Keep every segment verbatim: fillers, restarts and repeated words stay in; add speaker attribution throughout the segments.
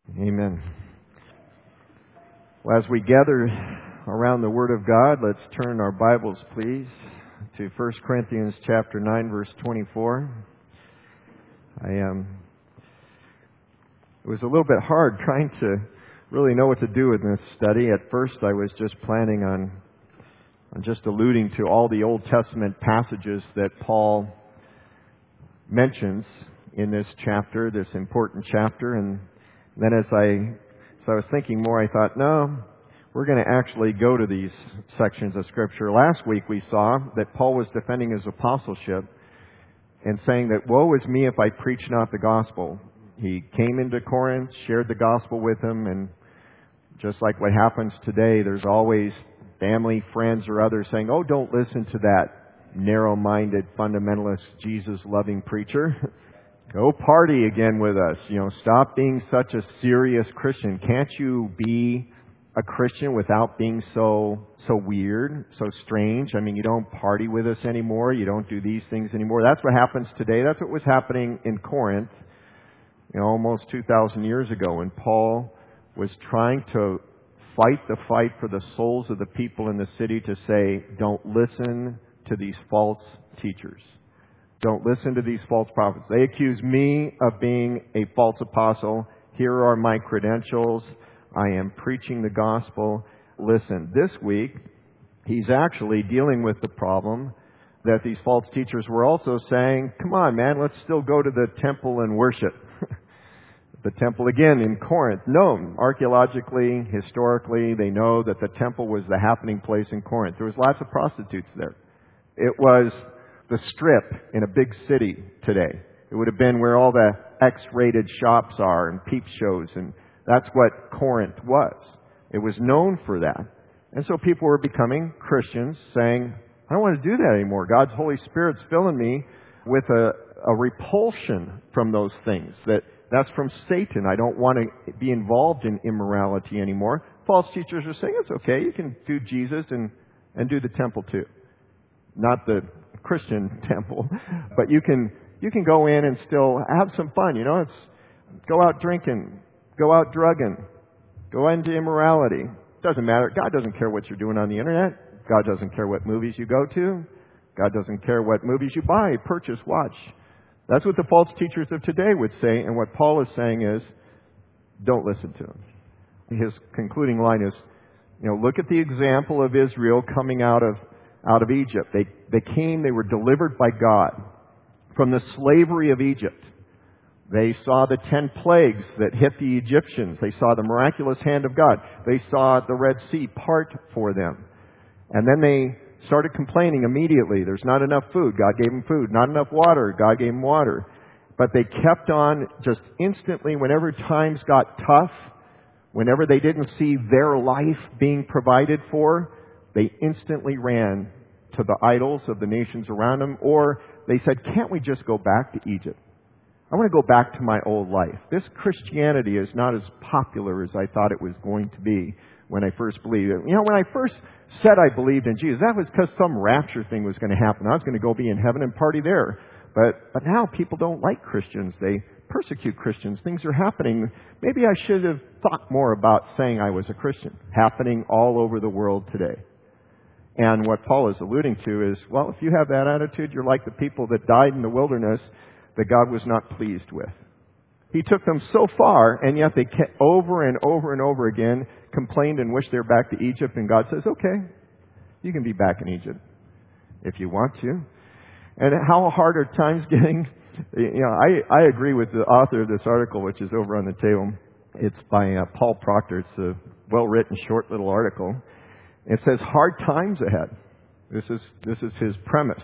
Speaker 1: Amen. Well, as we gather around the Word of God, let's turn our Bibles, please, to First Corinthians chapter nine, verse twenty-four. I um, it was a little bit hard trying to really know what to do in this study. At first, I was just planning on, on just alluding to all the Old Testament passages that Paul mentions in this chapter, this important chapter, and then as I, as I was thinking more, I thought, no, we're going to actually go to these sections of Scripture. Last week we saw that Paul was defending his apostleship and saying that, woe is me if I preach not the gospel. He came into Corinth, shared the gospel with them, and just like what happens today, there's always family, friends, or others saying, oh, don't listen to that narrow-minded, fundamentalist, Jesus-loving preacher. Go party again with us. You know, stop being such a serious Christian. Can't you be a Christian without being so so weird, so strange? I mean, you don't party with us anymore. You don't do these things anymore. That's what happens today. That's what was happening in Corinth, you know, almost two thousand years ago when Paul was trying to fight the fight for the souls of the people in the city to say, don't listen to these false teachers. Don't listen to these false prophets. They accuse me of being a false apostle. Here are my credentials. I am preaching the gospel. Listen, this week, he's actually dealing with the problem that these false teachers were also saying, come on, man, let's still go to the temple and worship. The temple, again, in Corinth, known archaeologically, historically, they know that the temple was the happening place in Corinth. There was lots of prostitutes there. It was the strip in a big city today. It would have been where all the X-rated shops are and peep shows, and that's what Corinth was. It was known for that. And so people were becoming Christians, saying, I don't want to do that anymore. God's Holy Spirit's filling me with a, a repulsion from those things. That that's from Satan. I don't want to be involved in immorality anymore. False teachers are saying, it's okay, you can do Jesus and, and do the temple too. Not the Christian temple, but you can you can go in and still have some fun. You know, it's go out drinking, go out drugging, go into immorality. Doesn't matter. God doesn't care what you're doing on the internet. God doesn't care what movies you go to. God doesn't care what movies you buy, purchase, watch. That's what the false teachers of today would say. And what Paul is saying is, don't listen to them. His concluding line is, you know, look at the example of Israel coming out of out of Egypt. They they came, they were delivered by God from the slavery of Egypt. They saw the ten plagues that hit the Egyptians. They saw the miraculous hand of God. They saw the Red Sea part for them. And then they started complaining immediately. There's not enough food. God gave them food. Not enough water. God gave them water. But they kept on just instantly whenever times got tough, whenever they didn't see their life being provided for, they instantly ran to the idols of the nations around them, or they said, can't we just go back to Egypt? I want to go back to my old life. This Christianity is not as popular as I thought it was going to be when I first believed it. You know, when I first said I believed in Jesus, that was because some rapture thing was going to happen. I was going to go be in heaven and party there. But, but now people don't like Christians. They persecute Christians. Things are happening. Maybe I should have thought more about saying I was a Christian. Happening all over the world today. And what Paul is alluding to is, well, if you have that attitude, you're like the people that died in the wilderness that God was not pleased with. He took them so far, and yet they kept over and over and over again complained and wished they were back to Egypt. And God says, okay, you can be back in Egypt if you want to. And how hard are times getting? You know, I, I agree with the author of this article, which is over on the table. It's by uh, Paul Proctor. It's a well-written, short little article. It says, hard times ahead. This is this is his premise.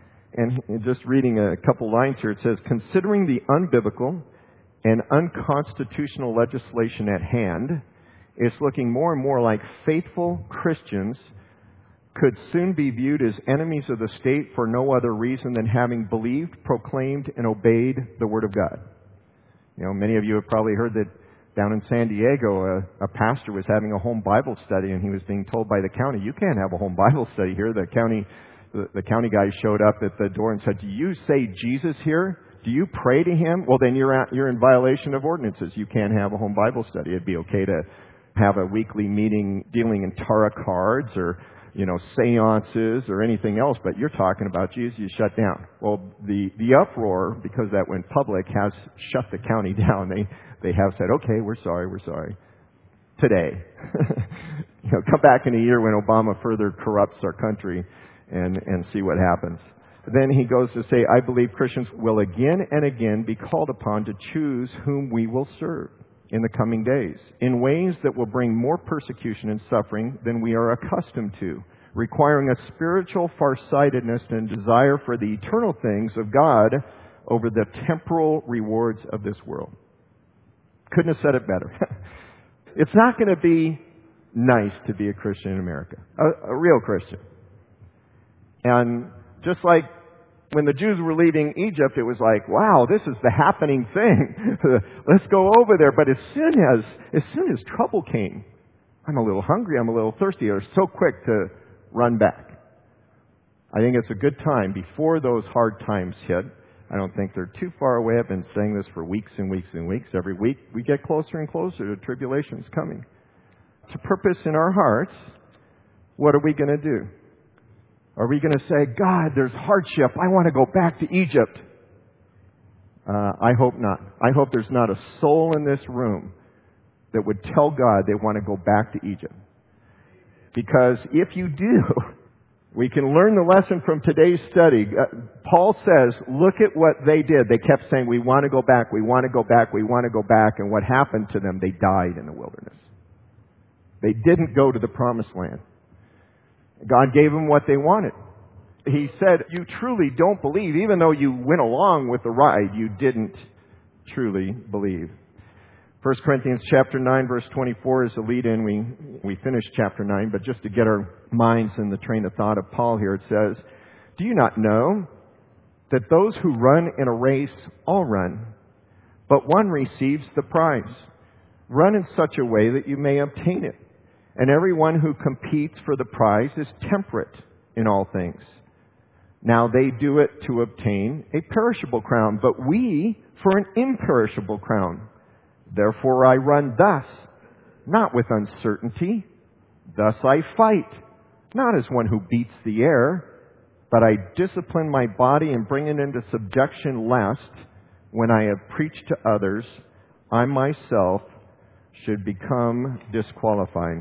Speaker 1: And just reading a couple lines here, it says, considering the unbiblical and unconstitutional legislation at hand, it's looking more and more like faithful Christians could soon be viewed as enemies of the state for no other reason than having believed, proclaimed, and obeyed the Word of God. You know, many of you have probably heard that down in San Diego, a, a pastor was having a home Bible study, and he was being told by the county, you can't have a home Bible study here. The county, the, the county guy showed up at the door and said, do you say Jesus here? Do Do you pray to him? Well, then you're at, you're in violation of ordinances. You can't have a home Bible study. It'd be okay to have a weekly meeting dealing in tarot cards or, you know, seances or anything else, but you're talking about Jesus, you shut down. Well, the, the uproar, because that went public, has shut the county down. They, they have said, okay, we're sorry, we're sorry. Today. You know, come back in a year when Obama further corrupts our country and, and see what happens. Then he goes to say, I believe Christians will again and again be called upon to choose whom we will serve in the coming days, in ways that will bring more persecution and suffering than we are accustomed to, requiring a spiritual farsightedness and desire for the eternal things of God over the temporal rewards of this world. Couldn't have said it better. It's not going to be nice to be a Christian in America, a, a real Christian. And just like when the Jews were leaving Egypt, it was like, wow, this is the happening thing. Let's go over there. But as soon as, as soon as trouble came, I'm a little hungry, I'm a little thirsty, they're so quick to run back. I think it's a good time before those hard times hit. I don't think they're too far away. I've been saying this for weeks and weeks and weeks. Every week we get closer and closer to tribulations coming. To purpose in our hearts, what are we going to do? Are we going to say, God, there's hardship. I want to go back to Egypt? Uh, I hope not. I hope there's not a soul in this room that would tell God they want to go back to Egypt. Because if you do, we can learn the lesson from today's study. Uh, Paul says, look at what they did. They kept saying, we want to go back, we want to go back, we want to go back. And what happened to them? They died in the wilderness. They didn't go to the promised land. God gave them what they wanted. He said, you truly don't believe. Even though you went along with the ride, you didn't truly believe. First Corinthians chapter nine, verse twenty-four is the lead-in. We, we finished chapter nine, but just to get our minds in the train of thought of Paul here, it says, do you not know that those who run in a race all run, but one receives the prize? Run in such a way that you may obtain it. And everyone who competes for the prize is temperate in all things. Now they do it to obtain a perishable crown, but we for an imperishable crown. Therefore I run thus, not with uncertainty. Thus I fight, not as one who beats the air, but I discipline my body and bring it into subjection, lest, when I have preached to others, I myself should become disqualified.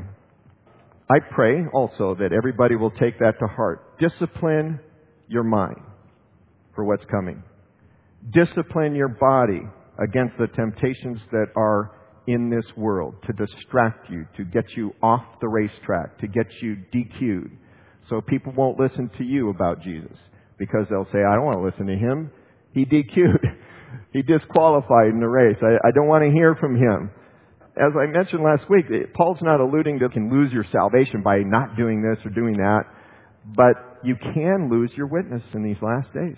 Speaker 1: I pray also that everybody will take that to heart. Discipline your mind for what's coming. Discipline your body against the temptations that are in this world to distract you, to get you off the racetrack, to get you D Q'd. So people won't listen to you about Jesus because they'll say, I don't want to listen to him. He D Q'd. He disqualified in the race. I, I don't want to hear from him. As I mentioned last week, Paul's not alluding to you can lose your salvation by not doing this or doing that, but you can lose your witness in these last days.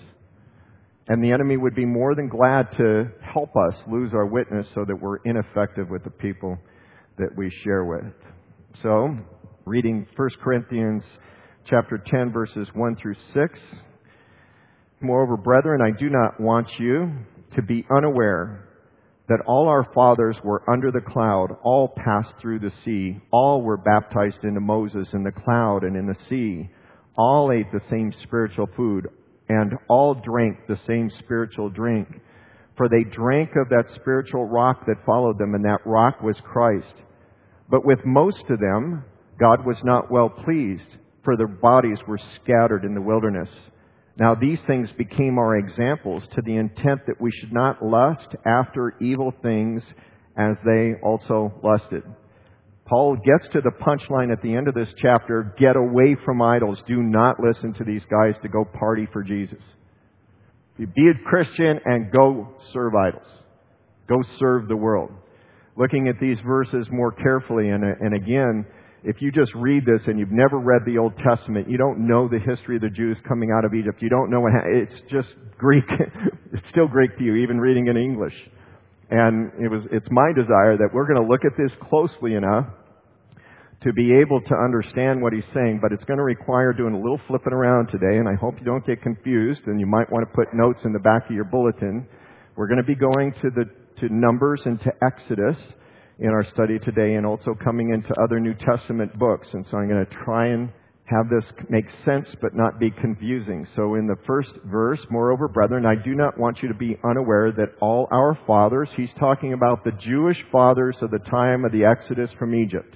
Speaker 1: And the enemy would be more than glad to help us lose our witness so that we're ineffective with the people that we share with. So, reading First Corinthians chapter ten, verses one through six. Moreover, brethren, I do not want you to be unaware that all our fathers were under the cloud, all passed through the sea, all were baptized into Moses in the cloud and in the sea, all ate the same spiritual food, and all drank the same spiritual drink. For they drank of that spiritual rock that followed them, and that rock was Christ. But with most of them, God was not well pleased, for their bodies were scattered in the wilderness. Now these things became our examples, to the intent that we should not lust after evil things as they also lusted. Paul gets to the punchline at the end of this chapter, get away from idols. Do not listen to these guys to go party for Jesus. Be a Christian and go serve idols. Go serve the world. Looking at these verses more carefully, and, and again, if you just read this and you've never read the Old Testament, you don't know the history of the Jews coming out of Egypt. You don't know what ha- it's just Greek. It's still Greek to you, even reading in English. And it was it's my desire that we're going to look at this closely enough to be able to understand what he's saying, but it's going to require doing a little flipping around today, and I hope you don't get confused, and you might want to put notes in the back of your bulletin We're going to be going to the to Numbers and to Exodus in our study today, and also coming into other New Testament books. And so I'm going to try and have this make sense but not be confusing. So in the first verse, moreover, brethren, I do not want you to be unaware that all our fathers, he's talking about the Jewish fathers of the time of the Exodus from Egypt.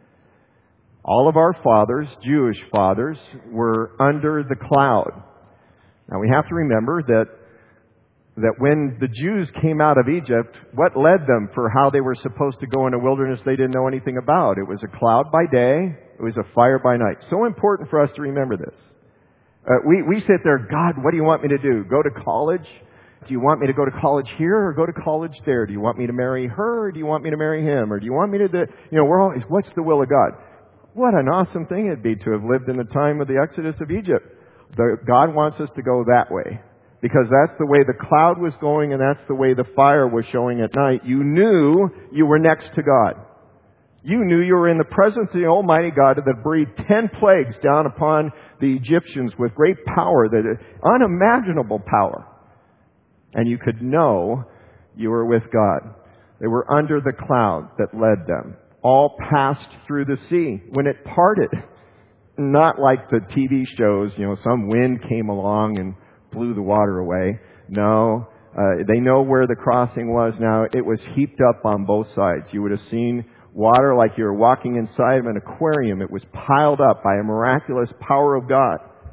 Speaker 1: All of our fathers, Jewish fathers, were under the cloud. Now we have to remember that that when the Jews came out of Egypt, what led them for how they were supposed to go in a wilderness they didn't know anything about? It was a cloud by day, it was a fire by night. So important for us to remember this. Uh, we, we sit there, God, what do you want me to do? Go to college? Do you want me to go to college here or go to college there? Do you want me to marry her or do you want me to marry him? Or do you want me to, do, you know, we're always, what's the will of God? What an awesome thing it'd be to have lived in the time of the Exodus of Egypt. The, God wants us to go that way. Because that's the way the cloud was going and that's the way the fire was showing at night. You knew you were next to God. You knew you were in the presence of the Almighty God that breathed ten plagues down upon the Egyptians with great power, that unimaginable power. And you could know you were with God. They were under the cloud that led them. All passed through the sea when it parted. Not like the T V shows, you know, some wind came along and blew the water away. No, uh, they know where the crossing was now. It was heaped up on both sides. You would have seen water like you were walking inside of an aquarium. It was piled up by a miraculous power of God.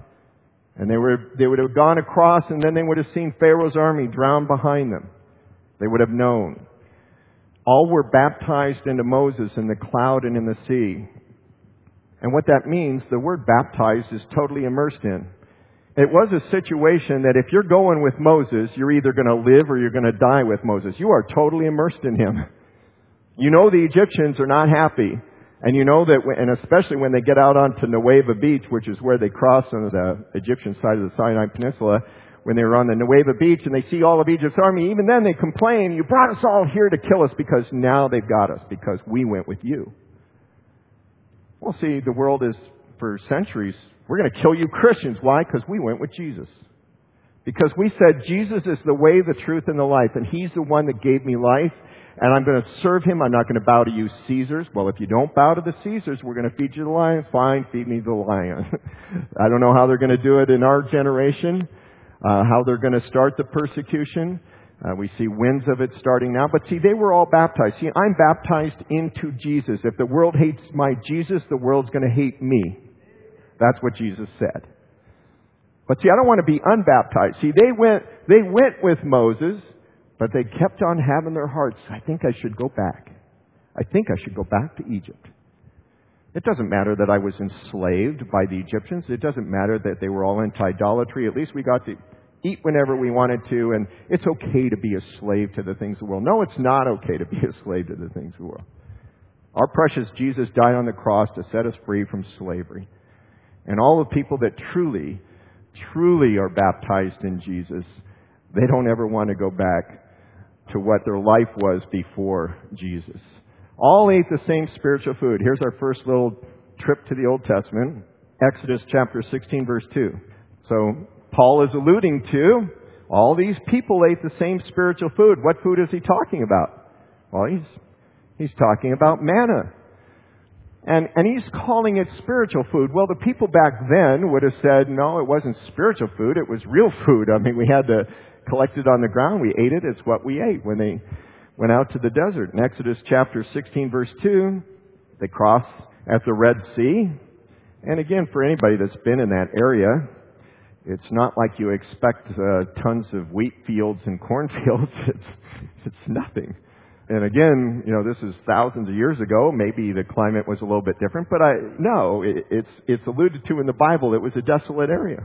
Speaker 1: And they were they would have gone across, and then they would have seen Pharaoh's army drown behind them. They would have known. All were baptized into Moses in the cloud and in the sea. And what that means, the word baptized is totally immersed in. It was a situation that if you're going with Moses, you're either going to live or you're going to die with Moses. You are totally immersed in him. You know the Egyptians are not happy. And you know that, and especially when they get out onto Nuweiba Beach, which is where they cross on the Egyptian side of the Sinai Peninsula, when they were on the Nuweiba Beach and they see all of Egypt's army, even then they complain, you brought us all here to kill us because now they've got us because we went with you. Well, see, the world is, for centuries, we're going to kill you Christians. Why? Because we went with Jesus. Because we said Jesus is the way, the truth, and the life. And He's the one that gave me life. And I'm going to serve Him. I'm not going to bow to you Caesars. Well, if you don't bow to the Caesars, we're going to feed you the lion. Fine, feed me the lion. I don't know how they're going to do it in our generation. Uh, how they're going to start the persecution. Uh, we see winds of it starting now. But see, they were all baptized. See, I'm baptized into Jesus. If the world hates my Jesus, the world's going to hate me. That's what Jesus said. But see, I don't want to be unbaptized. See, they went, they went with Moses, but they kept on having their hearts, I think I should go back. I think I should go back to Egypt. It doesn't matter that I was enslaved by the Egyptians. It doesn't matter that they were all into idolatry. At least we got to eat whenever we wanted to, and it's okay to be a slave to the things of the world. No, it's not okay to be a slave to the things of the world. Our precious Jesus died on the cross to set us free from slavery. And all the people that truly, truly are baptized in Jesus, they don't ever want to go back to what their life was before Jesus. All ate the same spiritual food. Here's our first little trip to the Old Testament. Exodus chapter sixteen, verse two. So Paul is alluding to all these people ate the same spiritual food. What food is he talking about? Well, he's, he's talking about manna. And, and he's calling it spiritual food. Well, the people back then would have said, no, it wasn't spiritual food. It was real food. I mean, we had to collect it on the ground. We ate it. It's what we ate when they went out to the desert. In Exodus chapter sixteen, verse two, they cross at the Red Sea. And again, for anybody that's been in that area, it's not like you expect uh, tons of wheat fields and cornfields. It's, it's nothing. And again, you know, this is thousands of years ago. Maybe the climate was a little bit different, but I no, it, it's it's alluded to in the Bible. It was a desolate area,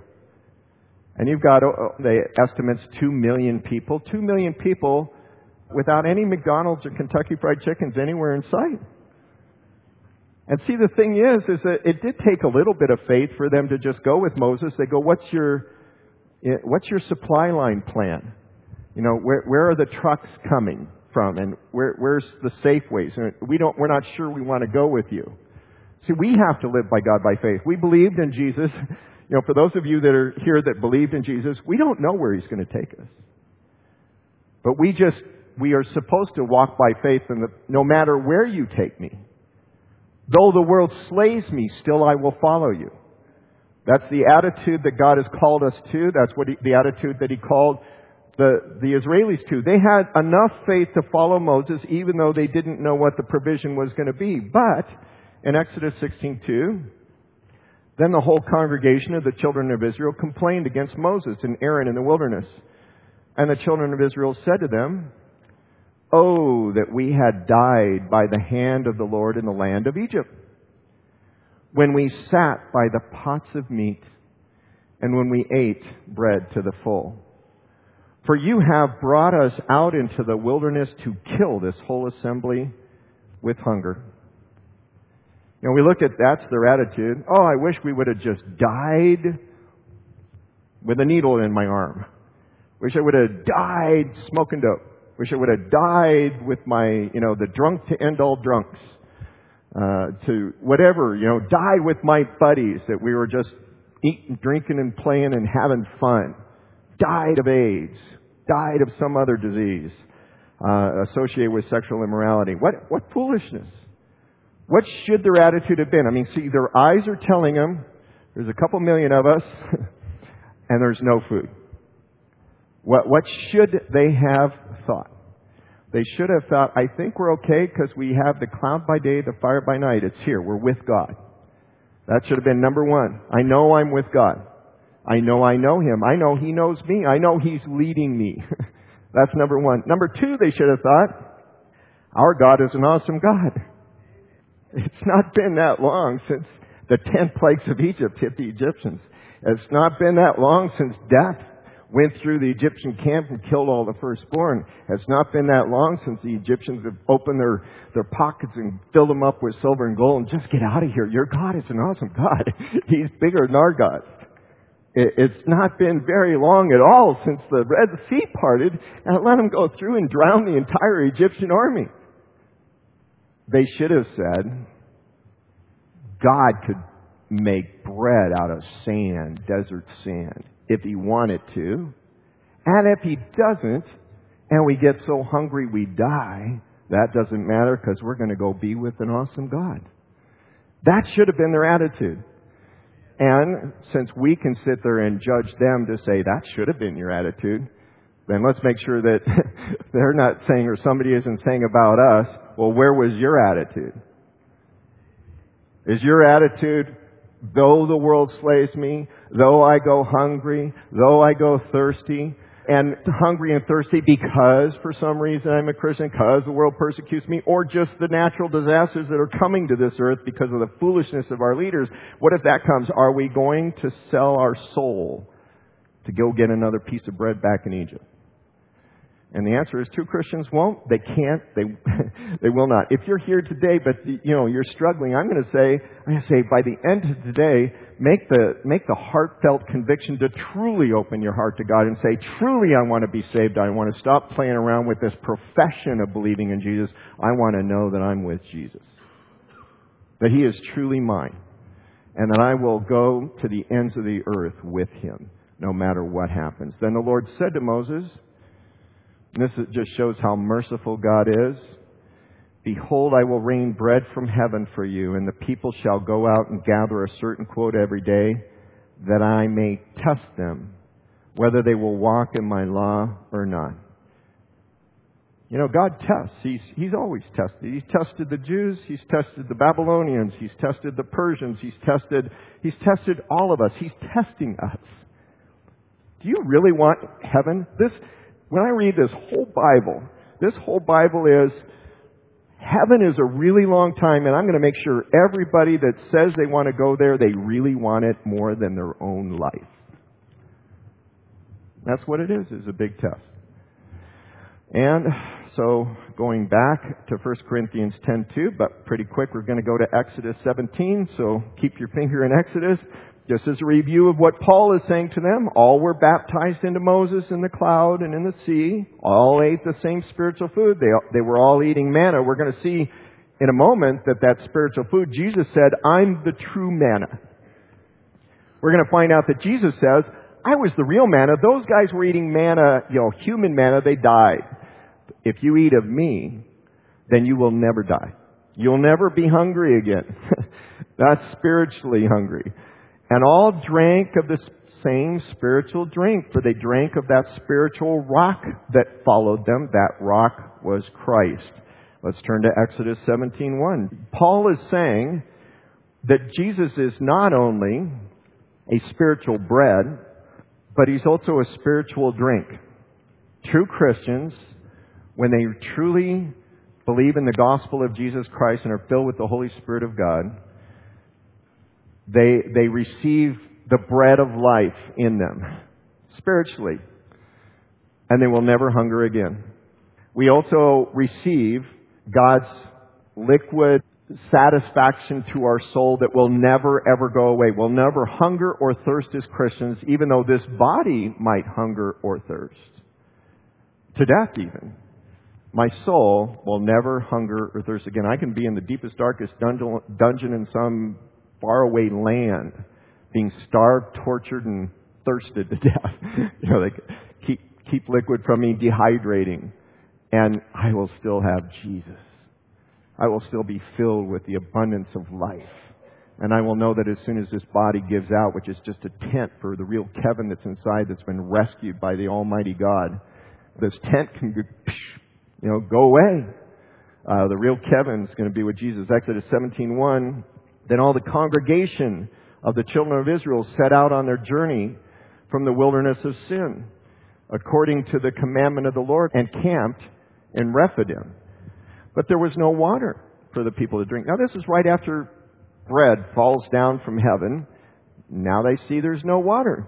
Speaker 1: and you've got uh, the estimates two million people, two million people without any McDonald's or Kentucky Fried Chickens anywhere in sight. And see, the thing is, is that it did take a little bit of faith for them to just go with Moses. They go, "What's your what's your supply line plan? You know, where where are the trucks coming from, and where, where's the Safeways? And we don't, we're not sure we want to go with you." See, we have to live by God by faith. We believed in Jesus. You know, for those of you that are here that believed in Jesus, we don't know where He's going to take us. But we just, we are supposed to walk by faith in the, no matter where you take me. Though the world slays me, still I will follow you. That's the attitude that God has called us to. That's what he, the attitude that He called the, the Israelis to. They had enough faith to follow Moses, even though they didn't know what the provision was going to be. But in Exodus sixteen two, then the whole congregation of the children of Israel complained against Moses and Aaron in the wilderness. And the children of Israel said to them, "Oh, that we had died by the hand of the Lord in the land of Egypt, when we sat by the pots of meat, and when we ate bread to the full. For you have brought us out into the wilderness to kill this whole assembly with hunger." You know, we look at that's their attitude. Oh, I wish we would have just died with a needle in my arm. Wish I would have died smoking dope. Wish I would have died with my, you know, the drunk to end all drunks. Uh, to whatever, you know, die with my buddies that we were just eating, drinking and playing and having fun. Died of AIDS. Died of some other disease uh, associated with sexual immorality. What, what foolishness. What should their attitude have been? I mean, see, their eyes are telling them there's a couple million of us and there's no food. What, what should they have thought? They should have thought, I think we're okay because we have the cloud by day, the fire by night. It's here. We're with God. That should have been number one. I know I'm with God. I know I know Him. I know He knows me. I know He's leading me. That's number one. Number two, they should have thought, our God is an awesome God. It's not been that long since the ten plagues of Egypt hit the Egyptians. It's not been that long since death went through the Egyptian camp and killed all the firstborn. It's not been that long since the Egyptians have opened their, their pockets and filled them up with silver and gold and just get out of here. Your God is an awesome God. He's bigger than our gods. It, it's not been very long at all since the Red Sea parted and let them go through and drown the entire Egyptian army. They should have said, God could make bread out of sand, desert sand, if He wanted to. And if He doesn't, and we get so hungry we die, that doesn't matter because we're going to go be with an awesome God. That should have been their attitude. And since we can sit there and judge them to say that should have been your attitude, then let's make sure that they're not saying, or somebody isn't saying about us, well, where was your attitude? Is your attitude, though the world slays me, though I go hungry, though I go thirsty, and hungry and thirsty because for some reason I'm a Christian, because the world persecutes me, or just the natural disasters that are coming to this earth because of the foolishness of our leaders, what if that comes? Are we going to sell our soul to go get another piece of bread back in Egypt? And the answer is true Christians won't. They can't. They they will not. If you're here today, but you know you're struggling, I'm going to say, I'm going to say, by the end of today, make the make the heartfelt conviction to truly open your heart to God and say, truly, I want to be saved. I want to stop playing around with this profession of believing in Jesus. I want to know that I'm with Jesus, that He is truly mine, and that I will go to the ends of the earth with Him, no matter what happens. Then the Lord said to Moses. And this just shows how merciful God is. Behold, I will rain bread from heaven for you, and the people shall go out and gather a certain quota every day, that I may test them, whether they will walk in my law or not. You know, God tests. He's, he's always tested. He's tested the Jews. He's tested the Babylonians. He's tested the Persians. He's tested, he's tested all of us. He's testing us. Do you really want heaven? This... When I read this whole Bible, this whole Bible is, heaven is a really long time, and I'm going to make sure everybody that says they want to go there, they really want it more than their own life. That's what it is, is a big test. And so, going back to First Corinthians ten two, but pretty quick, we're going to go to Exodus seventeen, so keep your finger in Exodus. Just as a review of what Paul is saying to them, all were baptized into Moses in the cloud and in the sea. All ate the same spiritual food. They, they were all eating manna. We're going to see in a moment that that spiritual food, Jesus said, I'm the true manna. We're going to find out that Jesus says, I was the real manna. Those guys were eating manna, you know, human manna. They died. If you eat of me, then you will never die. You'll never be hungry again. That's spiritually hungry. And all drank of the same spiritual drink, for they drank of that spiritual rock that followed them. That rock was Christ. Let's turn to Exodus seventeen one. Paul is saying that Jesus is not only a spiritual bread, but He's also a spiritual drink. True Christians, when they truly believe in the gospel of Jesus Christ and are filled with the Holy Spirit of God, they, they receive the bread of life in them, spiritually, and they will never hunger again. We also receive God's liquid satisfaction to our soul that will never ever go away. We'll never hunger or thirst as Christians, even though this body might hunger or thirst. To death even. My soul will never hunger or thirst again. I can be in the deepest, darkest dungeon, dungeon in some faraway land, being starved, tortured, and thirsted to death. You know, they keep, keep liquid from me, dehydrating. And I will still have Jesus. I will still be filled with the abundance of life. And I will know that as soon as this body gives out, which is just a tent for the real Kevin that's inside, that's been rescued by the Almighty God, this tent can, you know, go away. Uh, the real Kevin's going to be with Jesus. Exodus seventeen one. Then all the congregation of the children of Israel set out on their journey from the wilderness of sin, according to the commandment of the Lord, and camped in Rephidim. But there was no water for the people to drink. Now this is right after bread falls down from heaven. Now they see there's no water.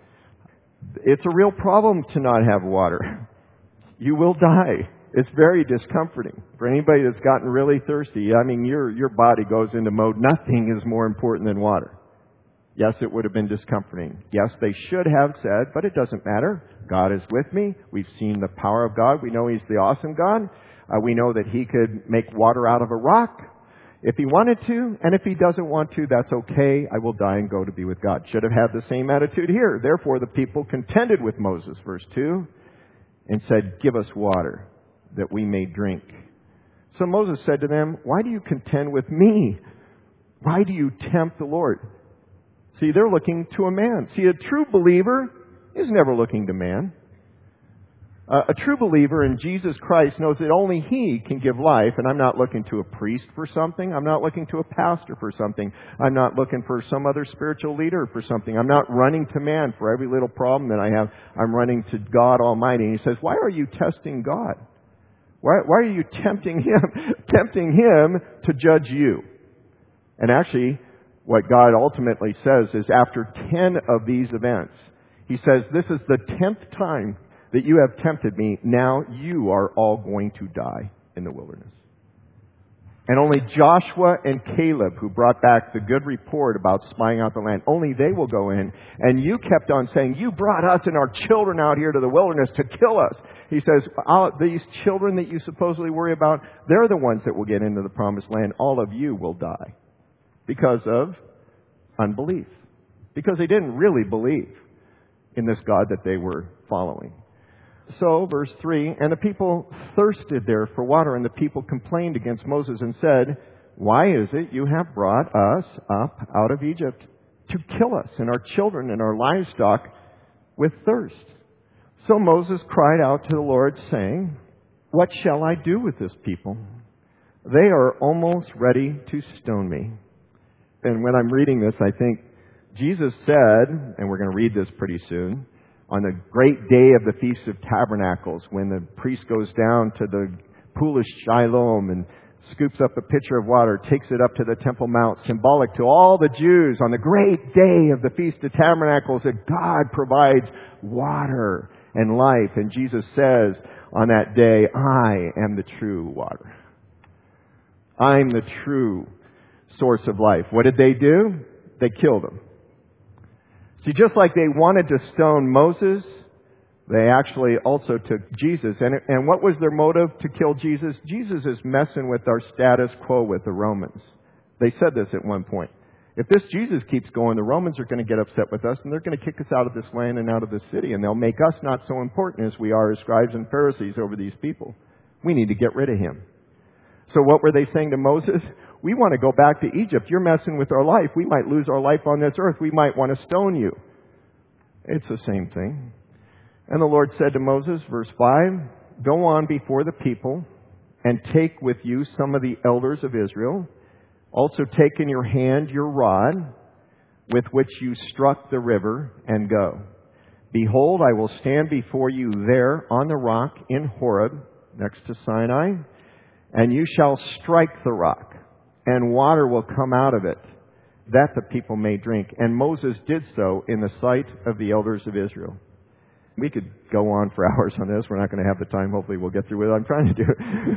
Speaker 1: It's a real problem to not have water. You will die. It's very discomforting for anybody that's gotten really thirsty. I mean, your your body goes into mode. Nothing is more important than water. Yes, it would have been discomforting. Yes, they should have said, but it doesn't matter. God is with me. We've seen the power of God. We know He's the awesome God. Uh, we know that He could make water out of a rock if He wanted to. And if He doesn't want to, that's okay. I will die and go to be with God. Should have had the same attitude here. Therefore, the people contended with Moses, verse two, and said, give us water that we may drink. So Moses said to them, why do you contend with me? Why do you tempt the Lord? See, they're looking to a man. See, a true believer is never looking to man. Uh, a true believer in Jesus Christ knows that only He can give life, and I'm not looking to a priest for something. I'm not looking to a pastor for something. I'm not looking for some other spiritual leader for something. I'm not running to man for every little problem that I have. I'm running to God Almighty. And He says, why are you testing God? Why, why are you tempting Him, tempting Him to judge you? And actually, what God ultimately says is after ten of these events, He says, this is the tenth time that you have tempted me. Now you are all going to die in the wilderness. And only Joshua and Caleb, who brought back the good report about spying out the land, only they will go in. And you kept on saying, you brought us and our children out here to the wilderness to kill us. He says, these children that you supposedly worry about, they're the ones that will get into the promised land. All of you will die because of unbelief. Because they didn't really believe in this God that they were following. So, verse three, and the people thirsted there for water, and the people complained against Moses and said, why is it you have brought us up out of Egypt to kill us and our children and our livestock with thirst? So Moses cried out to the Lord, saying, what shall I do with this people? They are almost ready to stone me. And when I'm reading this, I think Jesus said, and we're going to read this pretty soon, on the great day of the Feast of Tabernacles, when the priest goes down to the pool of Shiloh and scoops up a pitcher of water, takes it up to the Temple Mount, symbolic to all the Jews on the great day of the Feast of Tabernacles that God provides water and life. And Jesus says on that day, I am the true water. I'm the true source of life. What did they do? They killed him. See, just like they wanted to stone Moses, they actually also took Jesus. And, and what was their motive to kill Jesus? Jesus is messing with our status quo with the Romans. They said this at one point. If this Jesus keeps going, the Romans are going to get upset with us, and they're going to kick us out of this land and out of this city, and they'll make us not so important as we are as scribes and Pharisees over these people. We need to get rid of him. So what were they saying to Moses? We want to go back to Egypt. You're messing with our life. We might lose our life on this earth. We might want to stone you. It's the same thing. And the Lord said to Moses, verse five, go on before the people and take with you some of the elders of Israel. Also take in your hand your rod with which you struck the river, and go. Behold, I will stand before you there on the rock in Horeb, next to Sinai, and you shall strike the rock, and water will come out of it, that the people may drink. And Moses did so in the sight of the elders of Israel. We could go on for hours on this. We're not going to have the time. Hopefully we'll get through what I'm trying to do.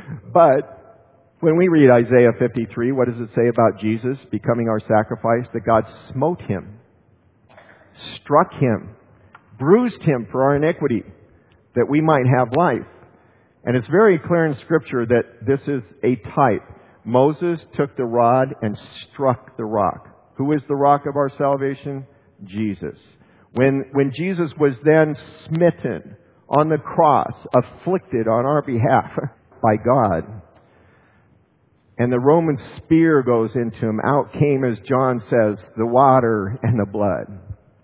Speaker 1: But when we read Isaiah fifty-three, what does it say about Jesus becoming our sacrifice? That God smote him, struck him, bruised him for our iniquity, that we might have life. And it's very clear in Scripture that this is a type. Moses took the rod and struck the rock. Who is the rock of our salvation? Jesus. When, when Jesus was then smitten on the cross, afflicted on our behalf by God, and the Roman spear goes into him, out came, as John says, the water and the blood.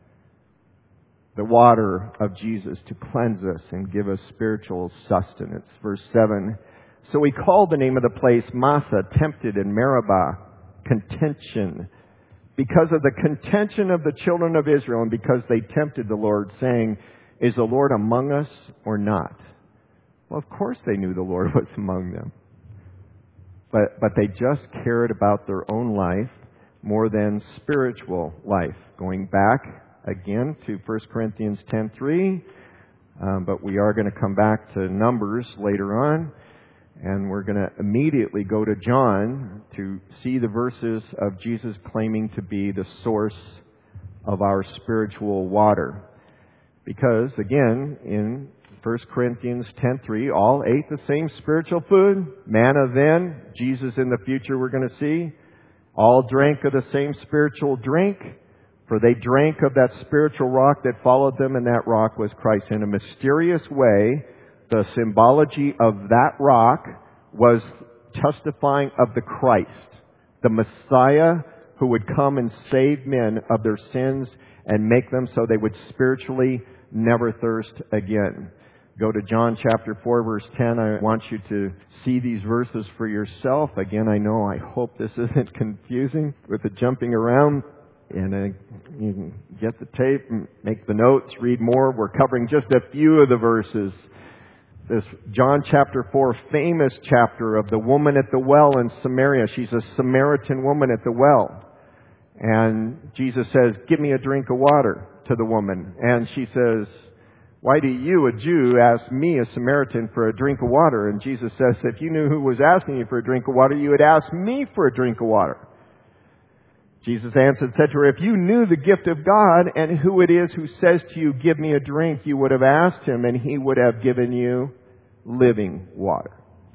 Speaker 1: The water of Jesus to cleanse us and give us spiritual sustenance. Verse seven, so he called the name of the place Massah, tempted, and Meribah, contention, because of the contention of the children of Israel, and because they tempted the Lord, saying, is the Lord among us or not? Well, of course they knew the Lord was among them. But, but they just cared about their own life more than spiritual life. Going back again to First Corinthians ten three, um, but we are going to come back to Numbers later on. And we're going to immediately go to John to see the verses of Jesus claiming to be the source of our spiritual water. Because, again, in First Corinthians ten three, all ate the same spiritual food. Manna then, Jesus in the future we're going to see. All drank of the same spiritual drink. For they drank of that spiritual rock that followed them, and that rock was Christ. In a mysterious way, the symbology of that rock was testifying of the Christ, the Messiah who would come and save men of their sins and make them so they would spiritually never thirst again. Go to John chapter four, verse ten. I want you to see these verses for yourself. Again, I know, I hope this isn't confusing with the jumping around. And uh, you can get the tape and make the notes, read more. We're covering just a few of the verses. This John chapter four, famous chapter of the woman at the well in Samaria. She's a Samaritan woman at the well. And Jesus says, give me a drink of water to the woman. And she says, why do you, a Jew, ask me, a Samaritan, for a drink of water? And Jesus says, if you knew who was asking you for a drink of water, you would ask me for a drink of water. Jesus answered and said to her, if you knew the gift of God and who it is who says to you, give me a drink, you would have asked him and he would have given you living water.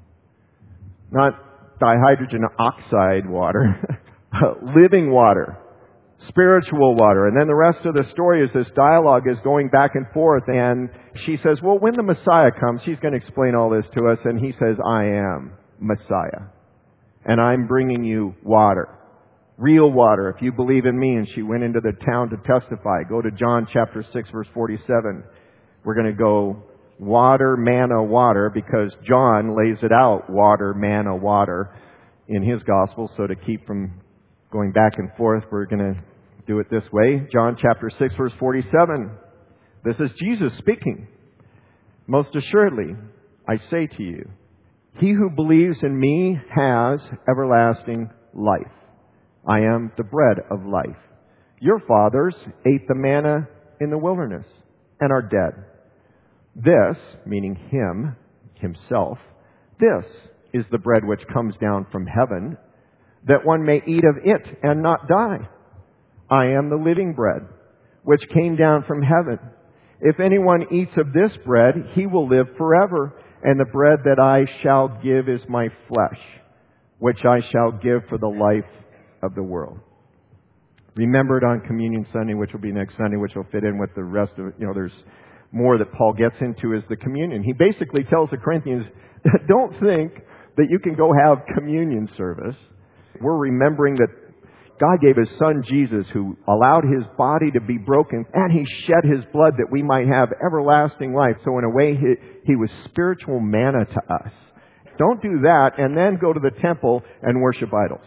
Speaker 1: Not dihydrogen oxide water, living water, spiritual water. And then the rest of the story is this dialogue is going back and forth. And she says, well, when the Messiah comes, she's going to explain all this to us. And he says, I am Messiah. And I'm bringing you water. Real water, if you believe in me. And she went into the town to testify. Go to John chapter six, verse forty-seven. We're going to go water, manna, water, because John lays it out, water, manna, water, in his gospel. So to keep from going back and forth, we're going to do it this way. John chapter six, verse forty-seven. This is Jesus speaking. Most assuredly, I say to you, he who believes in me has everlasting life. I am the bread of life. Your fathers ate the manna in the wilderness and are dead. This, meaning him, himself, this is the bread which comes down from heaven, that one may eat of it and not die. I am the living bread, which came down from heaven. If anyone eats of this bread, he will live forever. And the bread that I shall give is my flesh, which I shall give for the life of the world. remembered on Communion Sunday, which will be next Sunday, which will fit in with the rest of it. You know, there's more that Paul gets into is the communion. He basically tells the Corinthians, don't think that you can go have communion service. We're remembering that God gave His Son Jesus, who allowed His body to be broken, and He shed His blood that we might have everlasting life. So in a way, He, he was spiritual manna to us. Don't do that and then go to the temple and worship idols.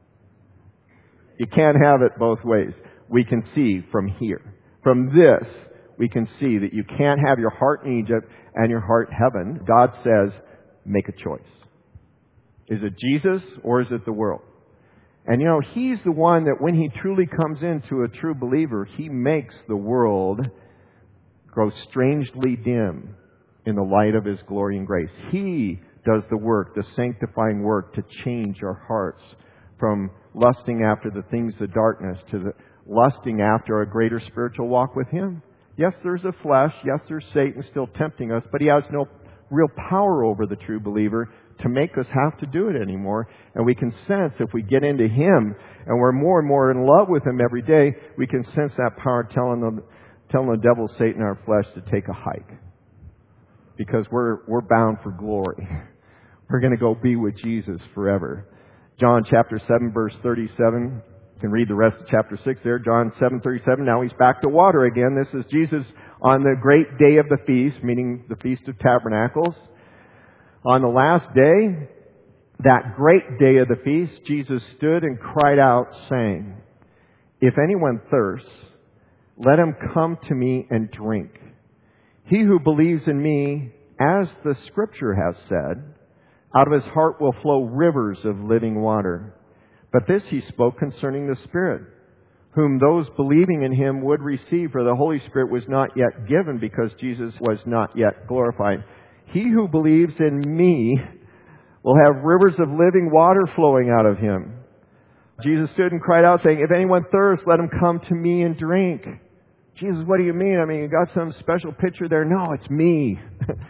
Speaker 1: You can't have it both ways. We can see from here. From this, we can see that you can't have your heart in Egypt and your heart heaven. God says, make a choice. Is it Jesus or is it the world? And you know, He's the one that when He truly comes into a true believer, He makes the world grow strangely dim in the light of His glory and grace. He does the work, the sanctifying work to change our hearts from lusting after the things of darkness to the lusting after a greater spiritual walk with Him. Yes, there's a flesh. Yes, there's Satan still tempting us, but he has no real power over the true believer to make us have to do it anymore. And we can sense if we get into Him and we're more and more in love with Him every day, we can sense that power telling the, telling the devil, Satan, our flesh to take a hike. Because we're, we're bound for glory. We're going to go be with Jesus forever. John chapter seven, verse thirty-seven. You can read the rest of chapter six there. John seven thirty-seven. Now He's back to water again. This is Jesus on the great day of the feast, meaning the Feast of Tabernacles. On the last day, that great day of the feast, Jesus stood and cried out, saying, if anyone thirsts, let him come to me and drink. He who believes in me, as the Scripture has said, out of his heart will flow rivers of living water. But this He spoke concerning the Spirit, whom those believing in Him would receive, for the Holy Spirit was not yet given because Jesus was not yet glorified. He who believes in me will have rivers of living water flowing out of him. Jesus stood and cried out, saying, if anyone thirsts, let him come to me and drink. Jesus, what do you mean? I mean, you got some special picture there? No, it's me.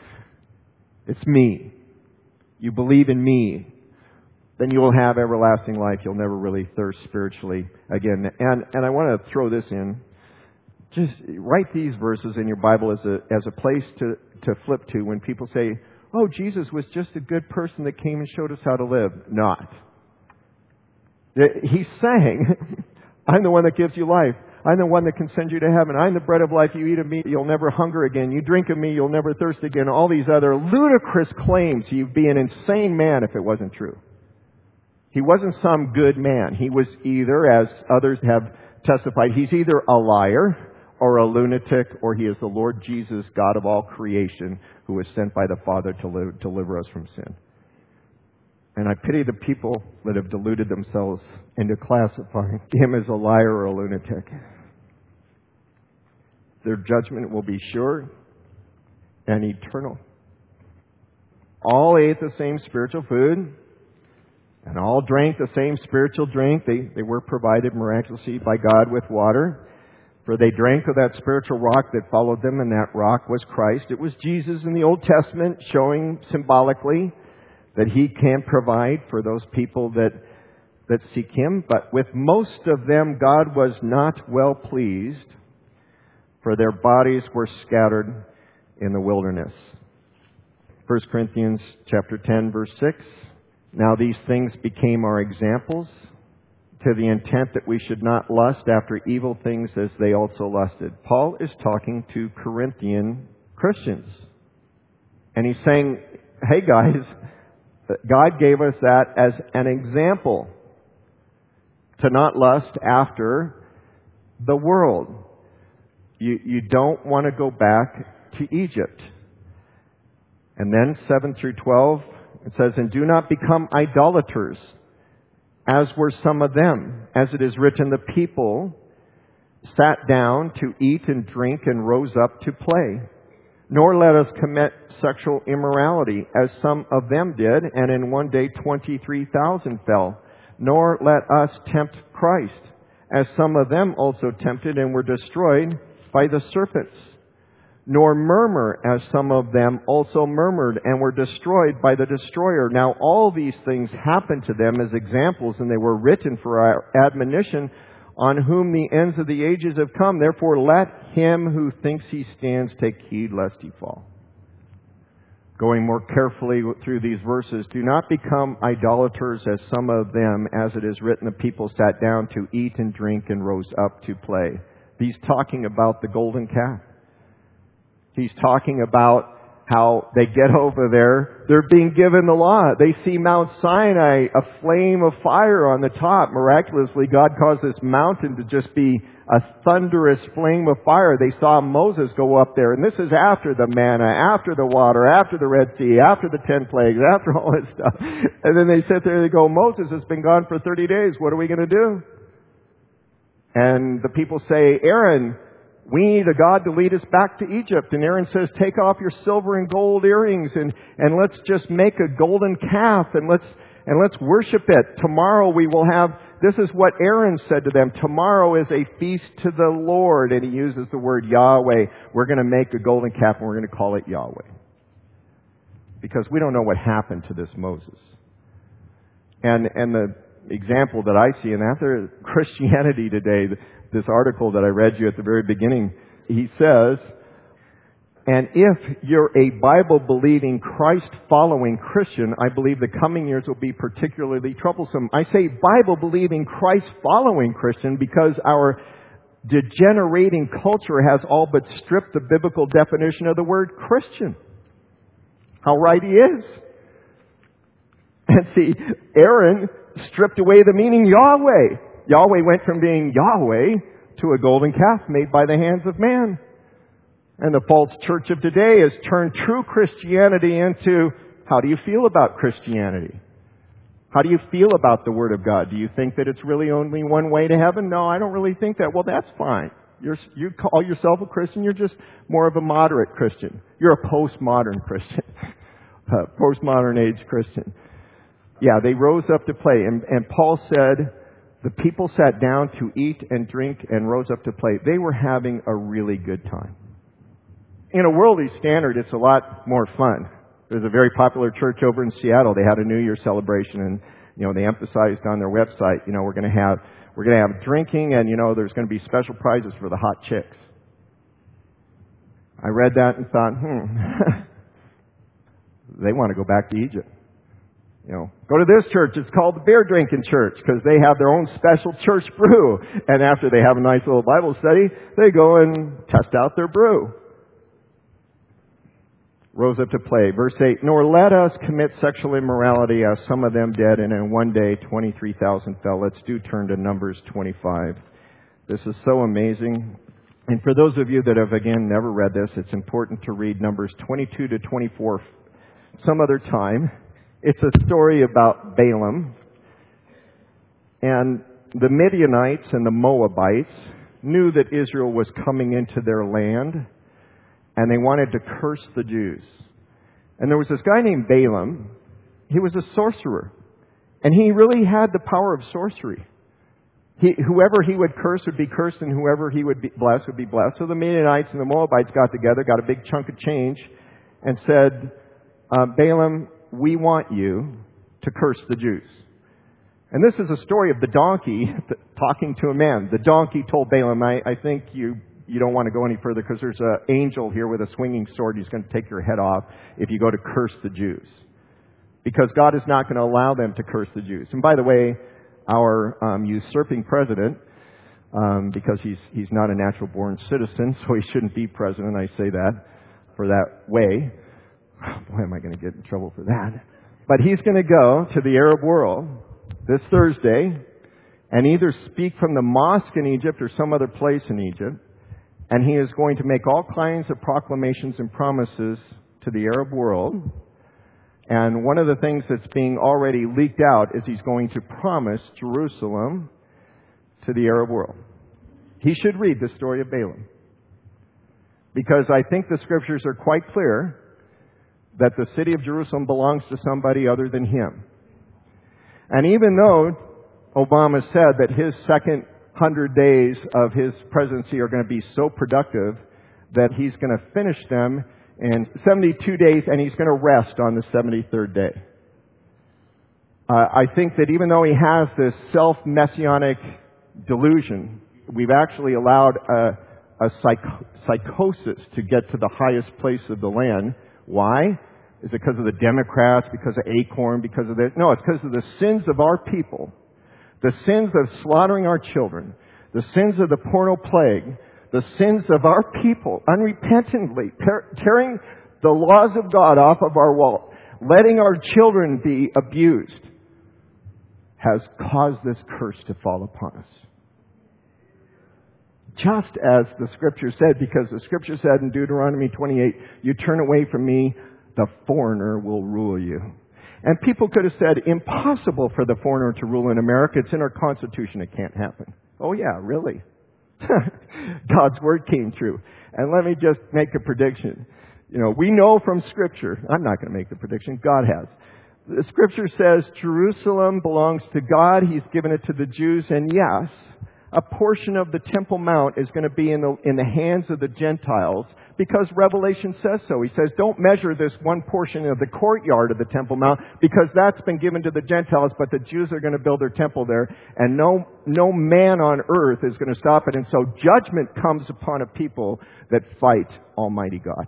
Speaker 1: It's me. You believe in me, then you will have everlasting life. You'll never really thirst spiritually again. And and I want to throw this in. Just write these verses in your Bible as a as a place to, to flip to when people say, oh, Jesus was just a good person that came and showed us how to live. Not. He's saying, I'm the one that gives you life. I'm the one that can send you to heaven. I'm the bread of life. You eat of me, you'll never hunger again. You drink of me, you'll never thirst again. All these other ludicrous claims. You'd be an insane man if it wasn't true. He wasn't some good man. He was either, as others have testified, he's either a liar or a lunatic, or He is the Lord Jesus, God of all creation, who was sent by the Father to live, deliver us from sin. And I pity the people that have deluded themselves into classifying Him as a liar or a lunatic. Their judgment will be sure and eternal. All ate the same spiritual food and all drank the same spiritual drink. They, they were provided miraculously by God with water. For they drank of that spiritual rock that followed them, and that rock was Christ. It was Jesus in the Old Testament, showing symbolically that He can provide for those people that that seek Him. But with most of them, God was not well pleased, for their bodies were scattered in the wilderness. First Corinthians chapter ten, verse six. Now these things became our examples, to the intent that we should not lust after evil things as they also lusted. Paul is talking to Corinthian Christians. And he's saying, hey guys, God gave us that as an example to not lust after the world. You, you don't want to go back to Egypt. And then seven through twelve, it says, and do not become idolaters, as were some of them. As it is written, the people sat down to eat and drink and rose up to play. Nor let us commit sexual immorality, as some of them did, and in one day twenty-three thousand fell. Nor let us tempt Christ, as some of them also tempted and were destroyed by the serpents. Nor murmur, as some of them also murmured and were destroyed by the destroyer. Now all these things happened to them as examples, and they were written for our admonition, on whom the ends of the ages have come. Therefore let him who thinks he stands take heed lest he fall. Going more carefully through these verses, do not become idolaters as some of them, as it is written, the people sat down to eat and drink and rose up to play. He's talking about the golden calf. He's talking about how they get over there. They're being given the law. They see Mount Sinai, a flame of fire on the top. Miraculously, God caused this mountain to just be a thunderous flame of fire. They saw Moses go up there. And this is after the manna, after the water, after the Red Sea, after the ten plagues, after all this stuff. And then they sit there and they go, Moses has been gone for thirty days. What are we going to do? And the people say, Aaron, we need a God to lead us back to Egypt. And Aaron says, take off your silver and gold earrings and, and let's just make a golden calf and let's, and let's worship it. Tomorrow we will have, this is what Aaron said to them, tomorrow is a feast to the Lord. And he uses the word Yahweh. We're going to make a golden calf and we're going to call it Yahweh. Because we don't know what happened to this Moses. And, and the example that I see in that, there, Christianity today, this article that I read you at the very beginning, he says, and if you're a Bible-believing, Christ-following Christian, I believe the coming years will be particularly troublesome. I say Bible-believing, Christ-following Christian because our degenerating culture has all but stripped the biblical definition of the word Christian. How right he is. And see, Aaron stripped away the meaning Yahweh. Yahweh went from being Yahweh to a golden calf made by the hands of man. And the false church of today has turned true Christianity into, how do you feel about Christianity? How do you feel about the Word of God? Do you think that it's really only one way to heaven? No, I don't really think that. Well, that's fine. You're, you call yourself a Christian, you're just more of a moderate Christian. You're a postmodern Christian. a postmodern age Christian. Yeah, they rose up to play. And, and Paul said, the people sat down to eat and drink and rose up to play. They were having a really good time. In a worldly standard, it's a lot more fun. There's a very popular church over in Seattle. They had a New Year celebration, and you know they emphasized on their website, you know, we're going to have we're going to have drinking, and you know there's going to be special prizes for the hot chicks. I read that and thought, hmm, they want to go back to Egypt. You know, go to this church. It's called the beer drinking church because they have their own special church brew. And after they have a nice little Bible study, they go and test out their brew. Rose up to play. Verse eight, nor let us commit sexual immorality as some of them did, and in one day twenty-three thousand fell. Let's do turn to Numbers twenty-five. This is so amazing. And for those of you that have, again, never read this, it's important to read Numbers twenty-two to twenty-four some other time. It's a story about Balaam. And the Midianites and the Moabites knew that Israel was coming into their land, and they wanted to curse the Jews. And there was this guy named Balaam. He was a sorcerer. And he really had the power of sorcery. He, whoever he would curse would be cursed, and whoever he would be bless would be blessed. So the Midianites and the Moabites got together, got a big chunk of change, and said, uh, Balaam, we want you to curse the Jews. And this is a story of the donkey talking to a man. The donkey told Balaam, I, I think you, you don't want to go any further because there's an angel here with a swinging sword. He's going to take your head off if you go to curse the Jews. Because God is not going to allow them to curse the Jews. And by the way, our um, usurping president, um, because he's he's not a natural born citizen, so he shouldn't be president. I say that for that way. Boy, am I going to get in trouble for that. But he's going to go to the Arab world this Thursday and either speak from the mosque in Egypt or some other place in Egypt. And he is going to make all kinds of proclamations and promises to the Arab world. And one of the things that's being already leaked out is he's going to promise Jerusalem to the Arab world. He should read the story of Balaam. Because I think the scriptures are quite clear that the city of Jerusalem belongs to somebody other than him. And even though Obama said that his second hundred days of his presidency are going to be so productive that he's going to finish them in seventy-two days and he's going to rest on the seventy-third day. Uh, I think that even though he has this self-messianic delusion. We've actually allowed a, a psych- psychosis to get to the highest place of the land. Why? Is it because of the Democrats, because of Acorn, because of this? No, it's because of the sins of our people. The sins of slaughtering our children. The sins of the porno plague. The sins of our people, unrepentantly, tearing the laws of God off of our wall, letting our children be abused, has caused this curse to fall upon us. Just as the Scripture said, because the Scripture said in Deuteronomy twenty-eight, you turn away from me, the foreigner will rule you. And people could have said, impossible for the foreigner to rule in America. It's in our Constitution. It can't happen. Oh yeah, really? God's Word came true. And let me just make a prediction. You know, we know from Scripture, I'm not going to make the prediction, God has. The Scripture says Jerusalem belongs to God. He's given it to the Jews. And yes, a portion of the Temple Mount is going to be in the, in the hands of the Gentiles, because Revelation says so. He says, don't measure this one portion of the courtyard of the Temple Mount, because that's been given to the Gentiles, but the Jews are going to build their temple there, and no, no man on earth is going to stop it. And so judgment comes upon a people that fight Almighty God.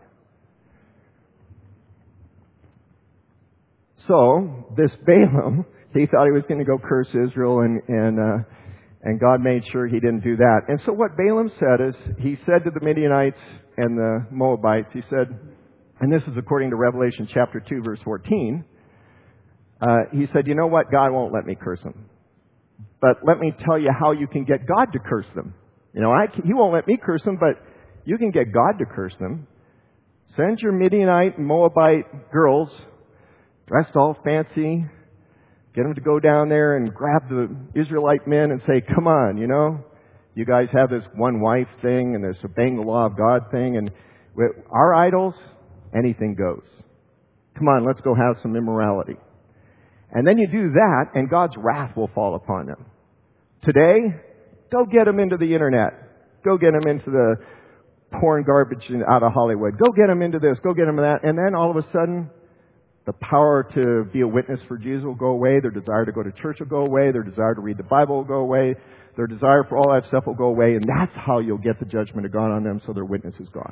Speaker 1: So, this Balaam, he thought he was going to go curse Israel, and, and, uh, and God made sure he didn't do that. And so what Balaam said is, he said to the Midianites and the Moabites, he said, and this is according to Revelation chapter two, verse fourteen, uh, he said, you know what? God won't let me curse them. But let me tell you how you can get God to curse them. You know, I, he won't let me curse them, but you can get God to curse them. Send your Midianite and Moabite girls, dressed all fancy, get them to go down there and grab the Israelite men and say, come on, you know, you guys have this one wife thing and this obeying the law of God thing, and with our idols, anything goes. Come on, let's go have some immorality. And then you do that, and God's wrath will fall upon them. Today, go get them into the internet. Go get them into the porn garbage out of Hollywood. Go get them into this. Go get them into that. And then all of a sudden, the power to be a witness for Jesus will go away. Their desire to go to church will go away. Their desire to read the Bible will go away. Their desire for all that stuff will go away. And that's how you'll get the judgment of God on them, so their witness is gone.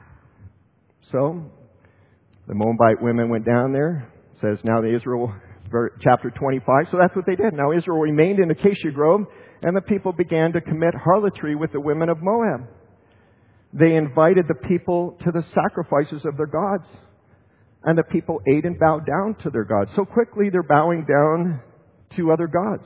Speaker 1: So, the Moabite women went down there. It says, now the Israel, chapter twenty-five. So that's what they did. Now Israel remained in Acacia Grove, and the people began to commit harlotry with the women of Moab. They invited the people to the sacrifices of their gods. And the people ate and bowed down to their gods. So quickly they're bowing down to other gods.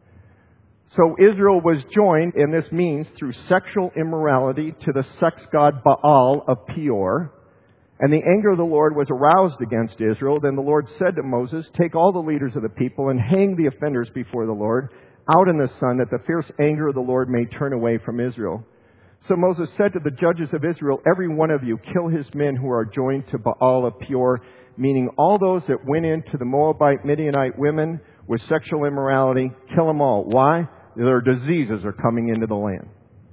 Speaker 1: So Israel was joined in this means through sexual immorality to the sex god Baal of Peor. And the anger of the Lord was aroused against Israel. Then the Lord said to Moses, take all the leaders of the people and hang the offenders before the Lord out in the sun, that the fierce anger of the Lord may turn away from Israel. So Moses said to the judges of Israel, every one of you kill his men who are joined to Baal of Peor, meaning all those that went into the Moabite Midianite women with sexual immorality, kill them all. Why? Their diseases are coming into the land.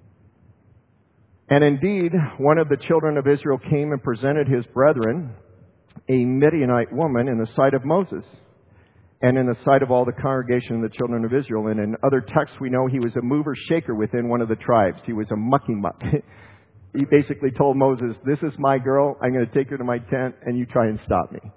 Speaker 1: And indeed, one of the children of Israel came and presented his brethren, a Midianite woman, in the sight of Moses and in the sight of all the congregation of the children of Israel. And in other texts we know he was a mover shaker within one of the tribes. He was a mucky muck. He basically told Moses, this is my girl, I'm going to take her to my tent, and you try and stop me.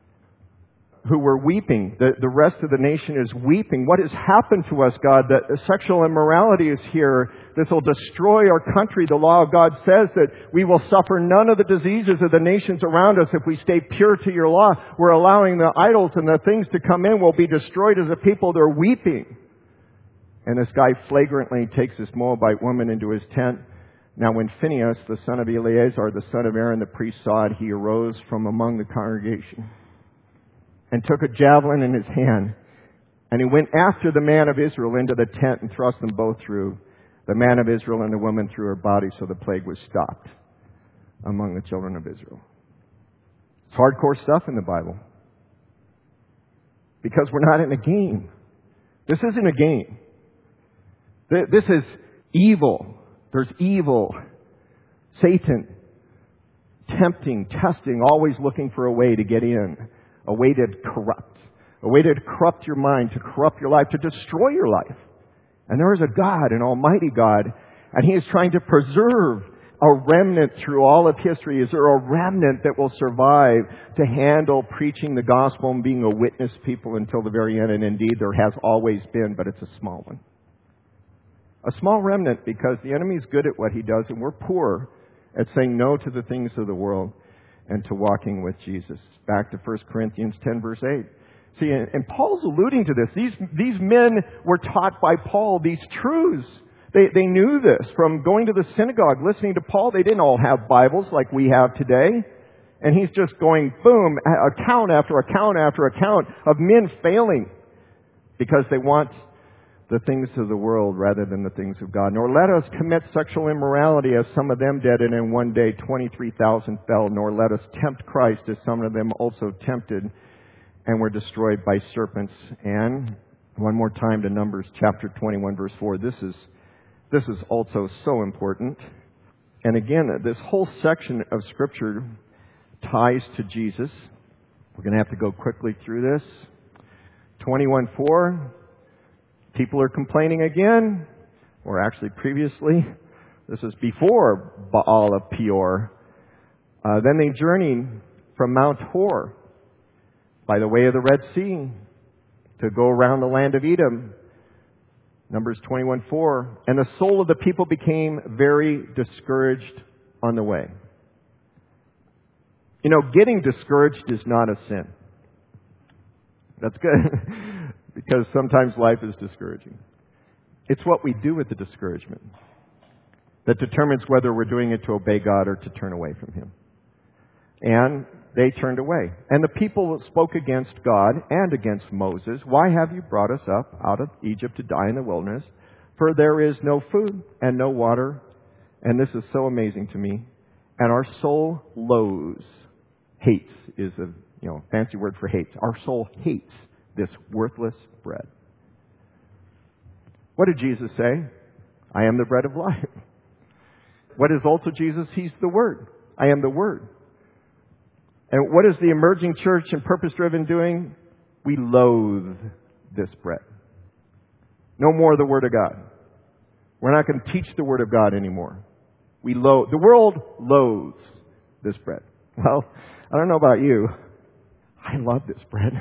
Speaker 1: Who were weeping. The, the rest of the nation is weeping. What has happened to us, God? That sexual immorality is here. This will destroy our country. The law of God says that we will suffer none of the diseases of the nations around us if we stay pure to your law. We're allowing the idols and the things to come in will be destroyed as a people. They're weeping. And this guy flagrantly takes this Moabite woman into his tent. Now when Phinehas, the son of Eleazar, the son of Aaron, the priest, saw it, he arose from among the congregation and took a javelin in his hand. And he went after the man of Israel into the tent and thrust them both through, the man of Israel and the woman through her body, so the plague was stopped among the children of Israel. It's hardcore stuff in the Bible. Because we're not in a game. This isn't a game. This is evil. There's evil. Satan. Tempting, testing, always looking for a way to get in. A way to corrupt. A way to corrupt your mind, to corrupt your life, to destroy your life. And there is a God, an almighty God, and He is trying to preserve a remnant through all of history. Is there a remnant that will survive to handle preaching the gospel and being a witness people until the very end? And indeed, there has always been, but it's a small one. A small remnant, because the enemy's good at what he does, and we're poor at saying no to the things of the world and to walking with Jesus. Back to First Corinthians ten, verse eight. See, and Paul's alluding to this. These, these men were taught by Paul these truths. They, they knew this from going to the synagogue, listening to Paul. They didn't all have Bibles like we have today. And he's just going, boom, account after account after account of men failing because they want the things of the world rather than the things of God. Nor let us commit sexual immorality as some of them did, and in one day twenty-three thousand fell. Nor let us tempt Christ as some of them also tempted and were destroyed by serpents. And one more time to Numbers chapter twenty-one, verse four. This is This is also so important. And again, this whole section of Scripture ties to Jesus. We're going to have to go quickly through this. twenty-one four. People are complaining again. Or actually previously. This is before Baal of Peor. Uh, then they journeyed from Mount Hor by the way of the Red Sea to go around the land of Edom. Numbers twenty-one four. And the soul of the people became very discouraged on the way. You know, getting discouraged is not a sin. That's good. Because sometimes life is discouraging. It's what we do with the discouragement that determines whether we're doing it to obey God or to turn away from Him. And they turned away. And the people spoke against God and against Moses. Why have you brought us up out of Egypt to die in the wilderness? For there is no food and no water. And this is so amazing to me. And our soul loathes. Hates is a you know fancy word for hates. Our soul hates this worthless bread. What did Jesus say? I am the bread of life. What is also Jesus? He's the Word. I am the Word. And what is the emerging church and purpose-driven doing? We loathe this bread. No more the Word of God. We're not going to teach the Word of God anymore. We loathe. The world loathes this bread. Well, I don't know about you. I love this bread.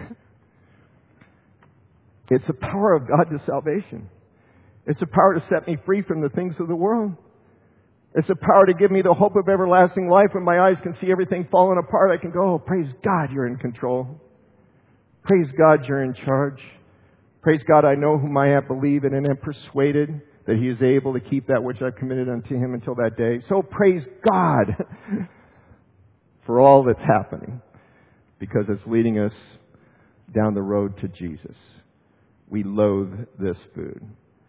Speaker 1: It's the power of God to salvation. It's the power to set me free from the things of the world. It's the power to give me the hope of everlasting life. When my eyes can see everything falling apart, I can go, oh, praise God, you're in control. Praise God, you're in charge. Praise God, I know whom I have believed and am persuaded that He is able to keep that which I've committed unto Him until that day. So praise God for all that's happening, because it's leading us down the road to Jesus. We loathe this food.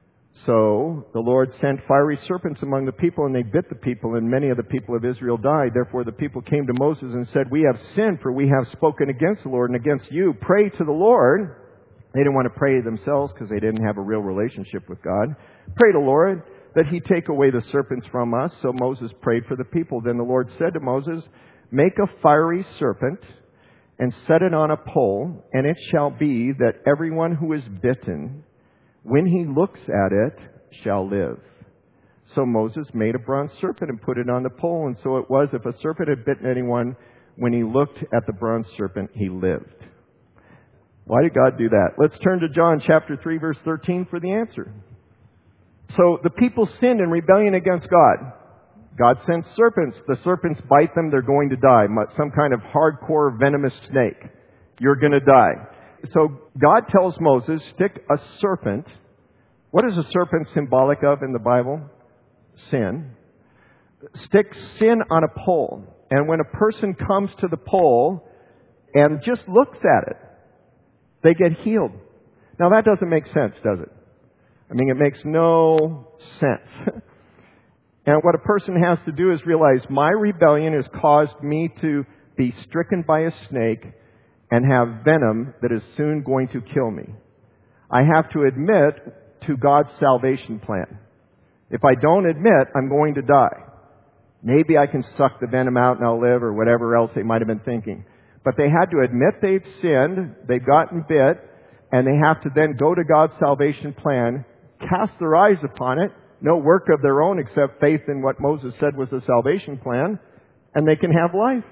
Speaker 1: So the Lord sent fiery serpents among the people, and they bit the people, and many of the people of Israel died. Therefore the people came to Moses and said, we have sinned, for we have spoken against the Lord and against you. Pray to the Lord. They didn't want to pray themselves because they didn't have a real relationship with God. Pray to the Lord that He take away the serpents from us. So Moses prayed for the people. Then the Lord said to Moses, make a fiery serpent and set it on a pole, and it shall be that everyone who is bitten, when he looks at it, shall live. So Moses made a bronze serpent and put it on the pole. And so it was, if a serpent had bitten anyone, when he looked at the bronze serpent, he lived. Why did God do that? Let's turn to John chapter three, verse thirteen for the answer. So the people sinned in rebellion against God. God sent serpents. The serpents bite them, they're going to die. Some kind of hardcore venomous snake. You're going to die. So God tells Moses, stick a serpent. What is a serpent symbolic of in the Bible? Sin. Stick sin on a pole. And when a person comes to the pole and just looks at it, they get healed. Now that doesn't make sense, does it? I mean, it makes no sense. And what a person has to do is realize my rebellion has caused me to be stricken by a snake and have venom that is soon going to kill me. I have to admit to God's salvation plan. If I don't admit, I'm going to die. Maybe I can suck the venom out and I'll live, or whatever else they might have been thinking. But they had to admit they've sinned, they've gotten bit, and they have to then go to God's salvation plan, cast their eyes upon it, no work of their own except faith in what Moses said was the salvation plan, and they can have life.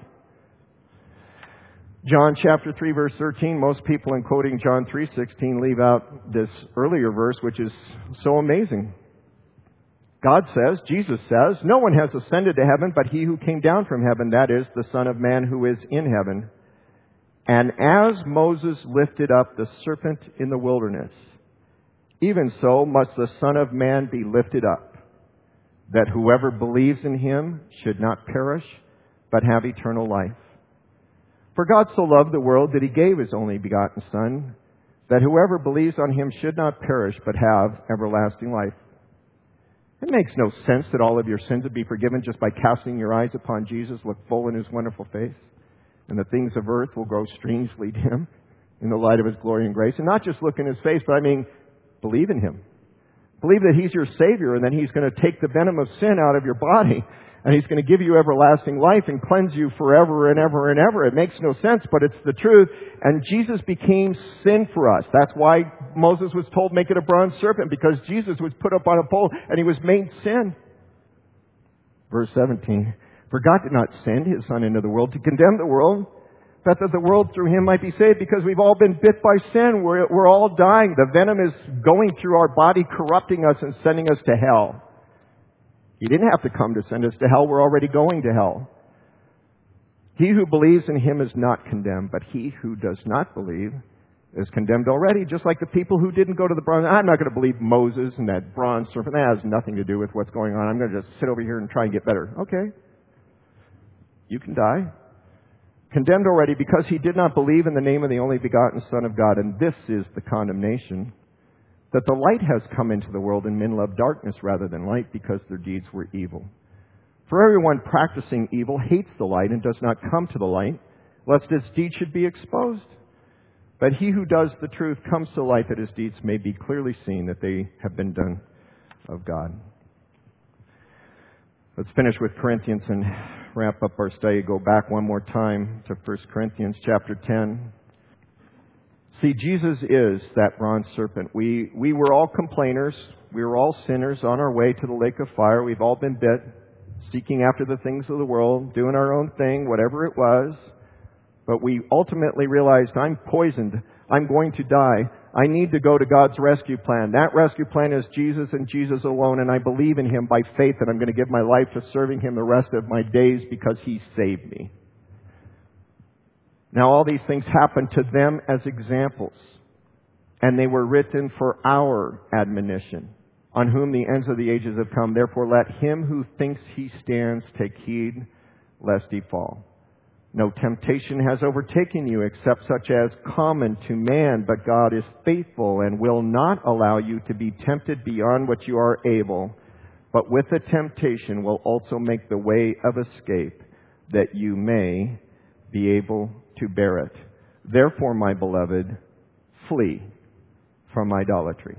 Speaker 1: John chapter three, verse thirteen, most people in quoting John three sixteen leave out this earlier verse, which is so amazing. God says, Jesus says, no one has ascended to heaven but he who came down from heaven, that is, the Son of Man who is in heaven. And as Moses lifted up the serpent in the wilderness, even so must the Son of Man be lifted up, that whoever believes in him should not perish, but have eternal life. For God so loved the world that he gave his only begotten Son, that whoever believes on him should not perish, but have everlasting life. It makes no sense that all of your sins would be forgiven just by casting your eyes upon Jesus, look full in his wonderful face, and the things of earth will grow strangely dim in the light of his glory and grace. And not just look in his face, but I mean, believe in him. Believe that he's your Savior and that he's going to take the venom of sin out of your body. And he's going to give you everlasting life and cleanse you forever and ever and ever. It makes no sense, but it's the truth. And Jesus became sin for us. That's why Moses was told, make it a bronze serpent, because Jesus was put up on a pole and he was made sin. Verse seventeen, for God did not send his Son into the world to condemn the world, but that the world through him might be saved, because we've all been bit by sin. We're, we're all dying. The venom is going through our body, corrupting us and sending us to hell. He didn't have to come to send us to hell. We're already going to hell. He who believes in him is not condemned, but he who does not believe is condemned already, just like the people who didn't go to the bronze. I'm not going to believe Moses and that bronze serpent. That has nothing to do with what's going on. I'm going to just sit over here and try and get better. Okay. You can die. Condemned already because he did not believe in the name of the only begotten Son of God. And this is the condemnation, that the light has come into the world and men love darkness rather than light because their deeds were evil. For everyone practicing evil hates the light and does not come to the light, lest his deeds should be exposed. But he who does the truth comes to light, that his deeds may be clearly seen that they have been done of God. Let's finish with Corinthians and wrap up our study. Go back one more time to First Corinthians chapter ten. See, Jesus is that bronze serpent. We we were all complainers. We were all sinners on our way to the lake of fire. We've all been bit, seeking after the things of the world, doing our own thing, whatever it was. But we ultimately realized, I'm poisoned. I'm going to die. I need to go to God's rescue plan. That rescue plan is Jesus and Jesus alone, and I believe in him by faith that I'm going to give my life to serving him the rest of my days because he saved me. Now, all these things happened to them as examples, and they were written for our admonition, on whom the ends of the ages have come. Therefore, let him who thinks he stands take heed, lest he fall. No temptation has overtaken you except such as common to man, but God is faithful and will not allow you to be tempted beyond what you are able, but with the temptation will also make the way of escape, that you may be able to bear it. Therefore, my beloved, flee from idolatry.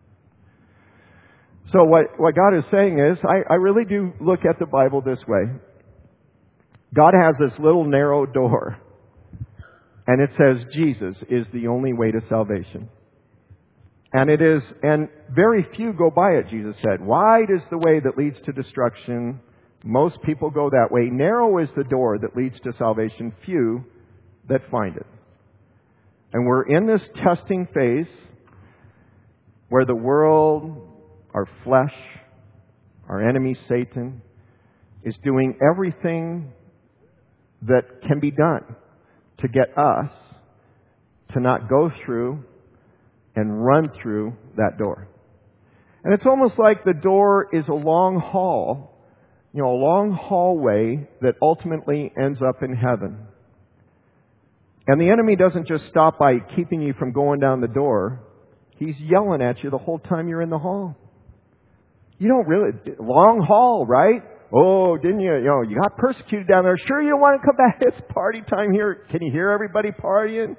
Speaker 1: So what, what God is saying is, I, I really do look at the Bible this way. God has this little narrow door, and it says Jesus is the only way to salvation. And it is, and very few go by it, Jesus said. Wide is the way that leads to destruction. Most people go that way. Narrow is the door that leads to salvation. Few that find it. And we're in this testing phase where the world, our flesh, our enemy Satan, is doing everything that can be done to get us to not go through and run through that door. And it's almost like the door is a long hall, you know, a long hallway that ultimately ends up in heaven. And the enemy doesn't just stop by keeping you from going down the door. He's yelling at you the whole time you're in the hall. You don't really, long haul, right? Oh, didn't you, you know, you got persecuted down there. Sure you don't want to come back? It's party time here. Can you hear everybody partying?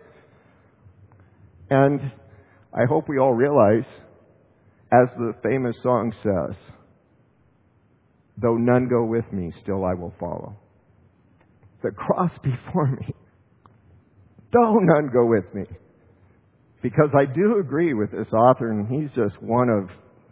Speaker 1: And I hope we all realize, as the famous song says, though none go with me, still I will follow. The cross before me. Though none go with me. Because I do agree with this author, and he's just one of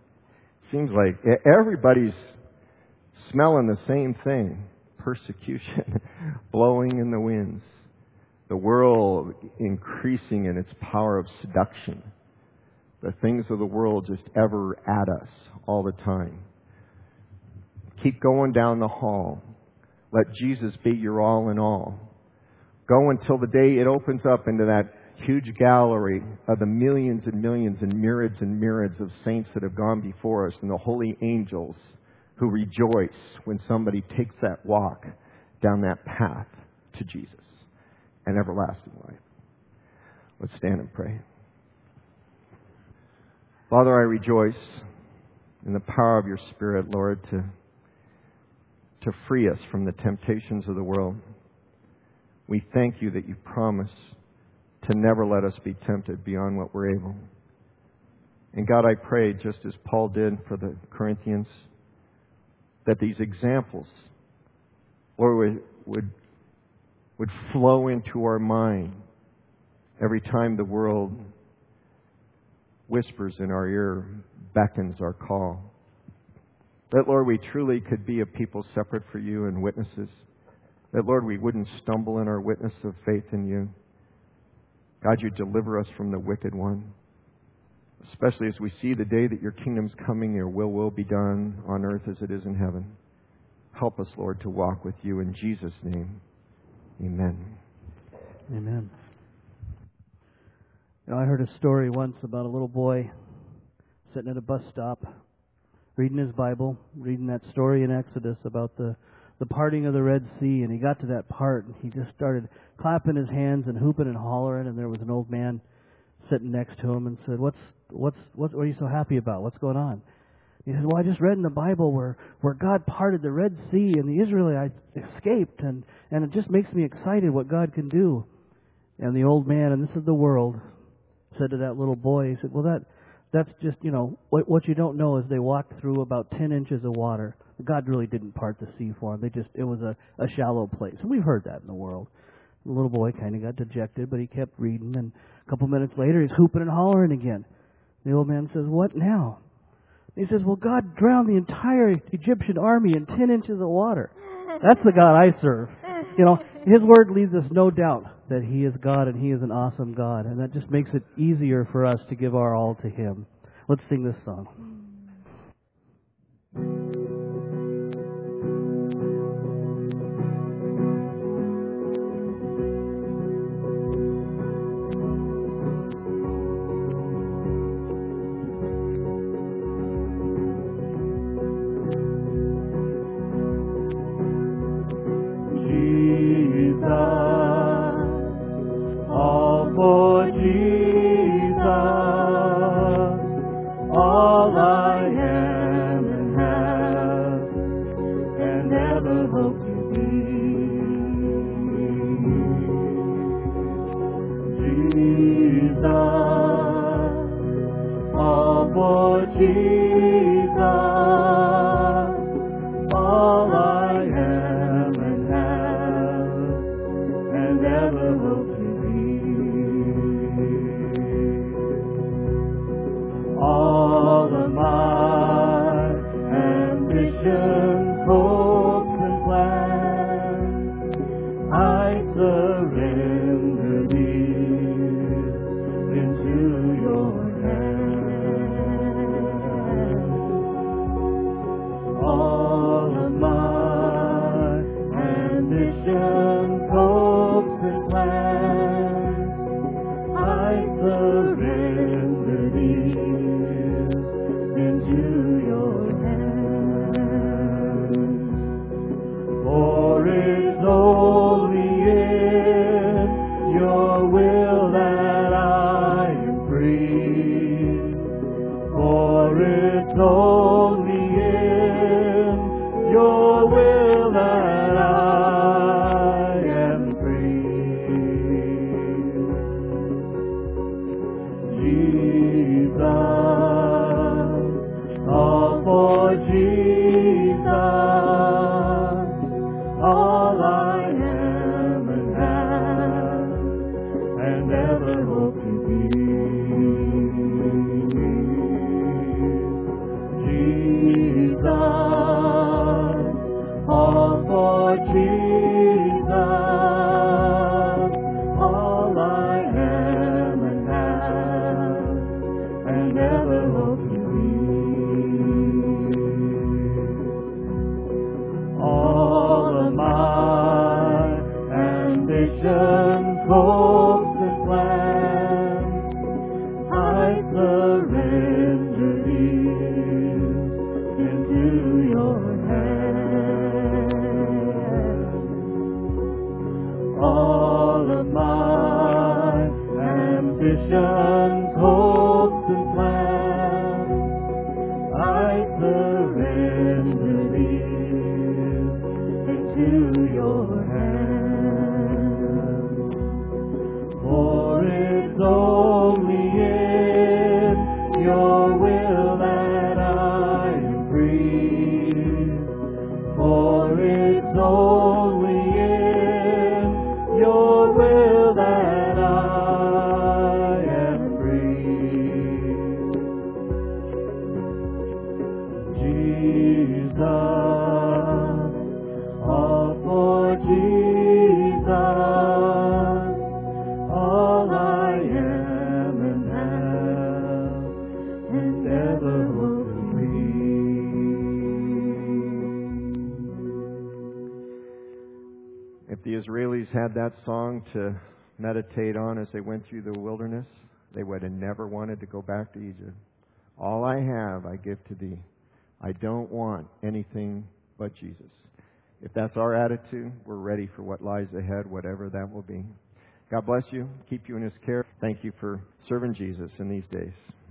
Speaker 1: Seems like everybody's smelling the same thing. Persecution blowing in the winds. The world increasing in its power of seduction. The things of the world just ever at us all the time. Keep going down the hall. Let Jesus be your all in all. Go until the day it opens up into that huge gallery of the millions and millions and myriads and myriads of saints that have gone before us and the holy angels who rejoice when somebody takes that walk down that path to Jesus and everlasting life. Let's stand and pray. Father, I rejoice in the power of your Spirit, Lord, to, to free us from the temptations of the world. We thank you that you promise to never let us be tempted beyond what we're able. And God, I pray, just as Paul did for the Corinthians, that these examples, Lord, would, would, would flow into our mind every time the world whispers in our ear, beckons our call. That, Lord, we truly could be a people separate for you and witnesses. That, Lord, we wouldn't stumble in our witness of faith in you. God, you deliver us from the wicked one. Especially as we see the day that your kingdom's coming, your will will be done on earth as it is in heaven. Help us, Lord, to walk with you in Jesus' name. Amen.
Speaker 2: Amen. You know, I heard a story once about a little boy sitting at a bus stop, reading his Bible, reading that story in Exodus about the, the parting of the Red Sea, and he got to that part, and he just started clapping his hands and hooping and hollering, and there was an old man sitting next to him and said, what's, what's, what, what are you so happy about? What's going on? He said, well, I just read in the Bible where, where God parted the Red Sea and the Israelites escaped, and, and it just makes me excited what God can do. And the old man, and this is the world, said to that little boy, he said, well, that that's just, you know, what, what you don't know is they walked through about ten inches of water. God really didn't part the sea for them. They just, it was a, a shallow place. And we've heard that in the world. The little boy kind of got dejected, but he kept reading, and a couple minutes later, he's hooping and hollering again. The old man says, what now? He says, well, God drowned the entire Egyptian army in ten inches of water. That's the God I serve. You know, His Word leaves us no doubt that He is God and He is an awesome God. And that just makes it easier for us to give our all to Him. Let's sing this song.
Speaker 3: Jesus. all for Jesus, all I am and have, and ever hope to be. All of my ambitions, hopes, and plans, I surrender these into your hands. All of my ambitions, hopes, and plans, I surrender these into your hands. For it's only in your will that I am free. For it's only in your will that I am free. Jesus, all for Jesus, all I am and have, and ever hope to be.
Speaker 1: If the Israelis had that song to meditate on as they went through the wilderness, they would have never wanted to go back to Egypt. All I have, I give to thee. I don't want anything but Jesus. If that's our attitude, we're ready for what lies ahead, whatever that will be. God bless you. Keep you in His care. Thank you for serving Jesus in these days.